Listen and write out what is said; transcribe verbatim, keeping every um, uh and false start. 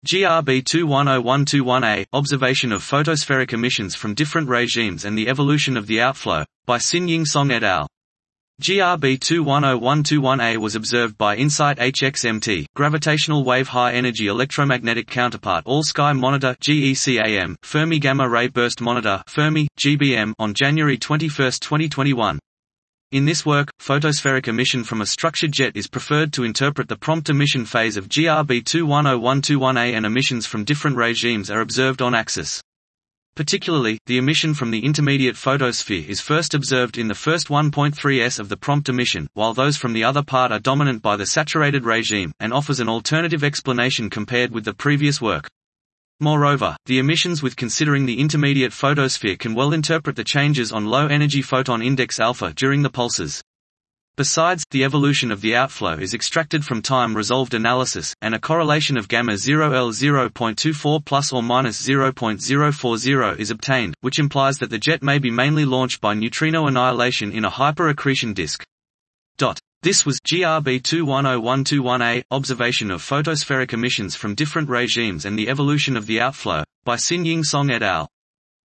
G R B two one zero one two one A, Observation of Photospheric Emissions from Different Regimes and the Evolution of the Outflow, by Xin-Ying Song et al. G R B two one zero one two one A was observed by InSight H X M T, Gravitational Wave High Energy Electromagnetic Counterpart All-Sky Monitor (G E C A M), Fermi Gamma Ray Burst Monitor (Fermi, G B M) on January twenty-first, twenty twenty-one. In this work, photospheric emission from a structured jet is preferred to interpret the prompt emission phase of G R B two one zero one two one A, and emissions from different regimes are observed on axis. Particularly, the emission from the intermediate photosphere is first observed in the first one point three s of the prompt emission, while those from the other part are dominant by the saturated regime, and offers an alternative explanation compared with the previous work. Moreover, the emissions with considering the intermediate photosphere can well interpret the changes on low-energy photon index alpha during the pulses. Besides, the evolution of the outflow is extracted from time-resolved analysis, and a correlation of gamma zero L zero point two four plus or minus zero point zero four zero is obtained, which implies that the jet may be mainly launched by neutrino annihilation in a hyperaccretion disk. Dot. This was G R B two one zero one two one A, Observation of Photospheric Emissions from Different Regimes and the Evolution of the Outflow, by Xin-Ying Song et al.